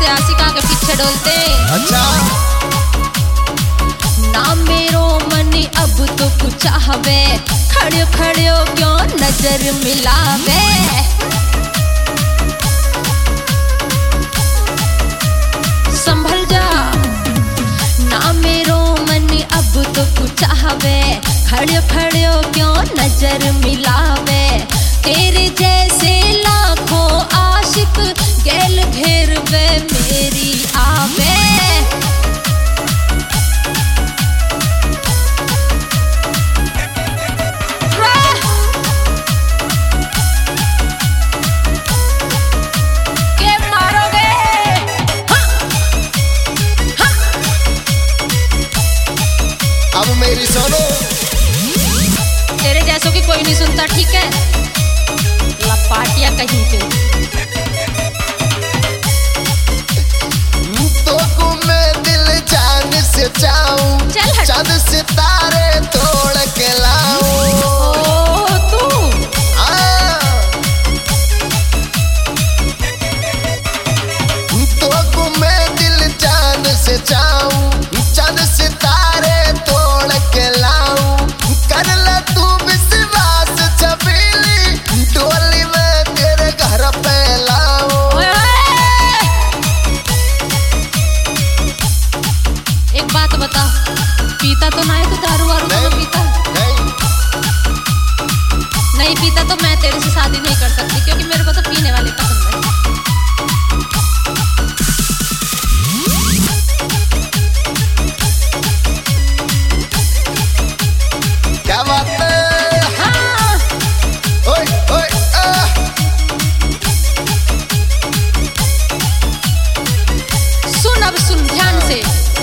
से आशिका के पीछे डोलते। अच्छा ना मेरो मन अब तो कुछ हवे, खड़ियो खड़ियो क्यों नजर मिलावे। संभल जा ना मेरो मन अब तो कुछ हवे, खड़ियो खड़ियो क्यों नजर मिलावे। तेरे जैसे लाखों आशिक गैल घेर वे मेरी आवे। अब मेरी सुनो, तेरे जैसों की कोई नहीं सुनता, ठीक है? लपाटिया कहीं पे। तो को मैं दिल जान से चाहूं, चांद सितारे तोड़ के लाऊं। ओ तू तो को मैं दिल जान से चाहूं, चांद सितारे तोड़ के लाऊं। कर ले तू विश्वास छबीली, डोली में तेरे घर पे लाऊं। एक बात बता, पीता तो ना है तू दारू वारू तो पीता? नहीं पीता तो मैं तेरे से शादी नहीं कर सकती, क्योंकि मेरे को तो पीने वाले पसंद है। क्या बात है? हाँ। ओए ओए सुन अब सुन ध्यान से,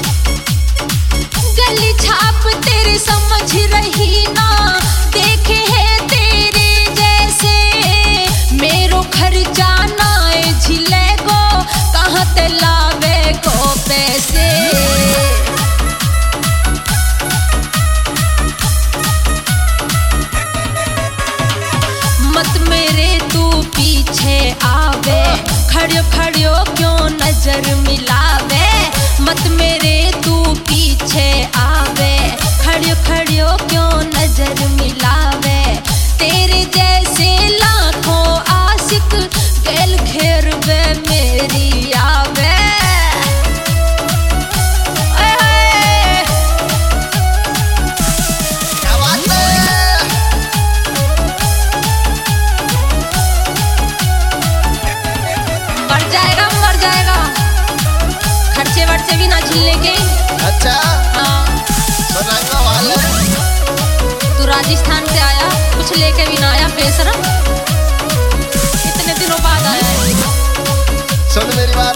गली छाप तेरे समझ रही ना, देखे है तेरे जैसे। मेरो खर्चा ना झिले को, कहाँ ते लावे को पैसे। मत मेरे तू पीछे आवे, खड़ियो खड़ियो क्यों नजर मिलावे। मत मेरे तू पीछे आवे, खड़ियो खड़ियो क्यों नजर मिलावे। तेरे जैसे लाखों आशिक गैल घेर वे मेरी आवे। क्या बात है? मर जाएगा मर जाएगा, खर्चे वर्चे भी ना झेलने के। अच्छा हाँ सुनांगा वाले। तू राजस्थान से आया, कुछ लेके भी ना आया बेशरम। इतने दिनों बाद आया है। सुन मेरी बात,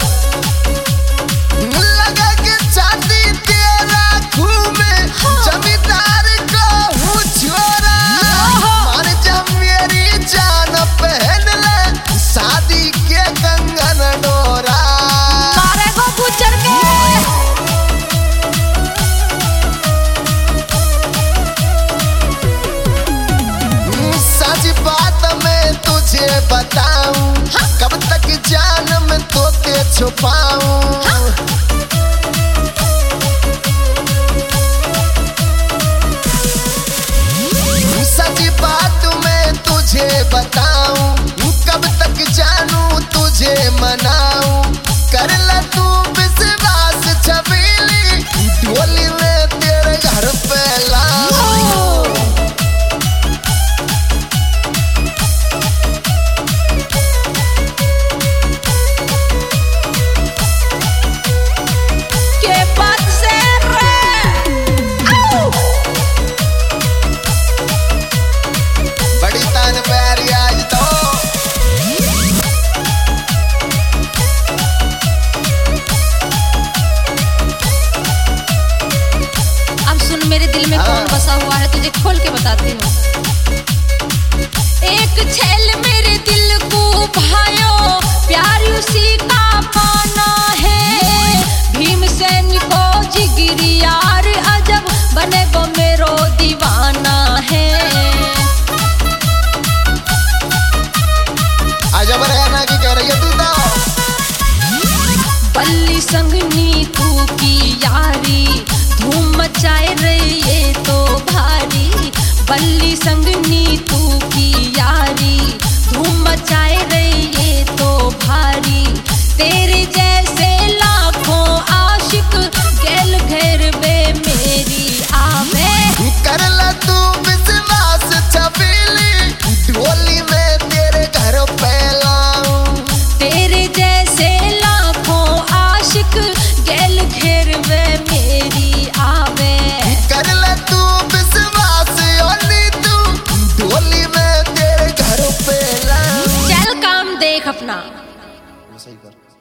लगा के छाती तेरा खून में, जमींदार को हूँ छोरा। मान जा मेरी जान, पहन ले शादी के कंगन डोरा। मारे को गुजर के। सच बात मैं तुझे बताऊं, कब तक जान में तोते छुपाऊं। सच बात मैं तुझे बताऊं, कब तक जानूं तुझे मनाऊं। कर ले तू विश्वास छबीली, डोली में तेरे घर पे लाऊं। के बात से बड़ी तान प्यारी आज तो। संग नीतू की यारी धूम मचाए रही ये तो भारी। बल्ली संग नीतू की यारी धूम मचाए रही ये तो भारी। तेरे जैसे लाखों आशिक गैल घेर बे मेरी आवे। कर ला तू विश्वास छबीली डोली में तेरे घर पे लाऊं। तेरे जैसे लाखों आशिक गैल घेर बे मेरी आवे। कर ला तू विश्वास ओली तू डोली में तेरे घर पे लाऊं। चल काम देख अपना। सही कर।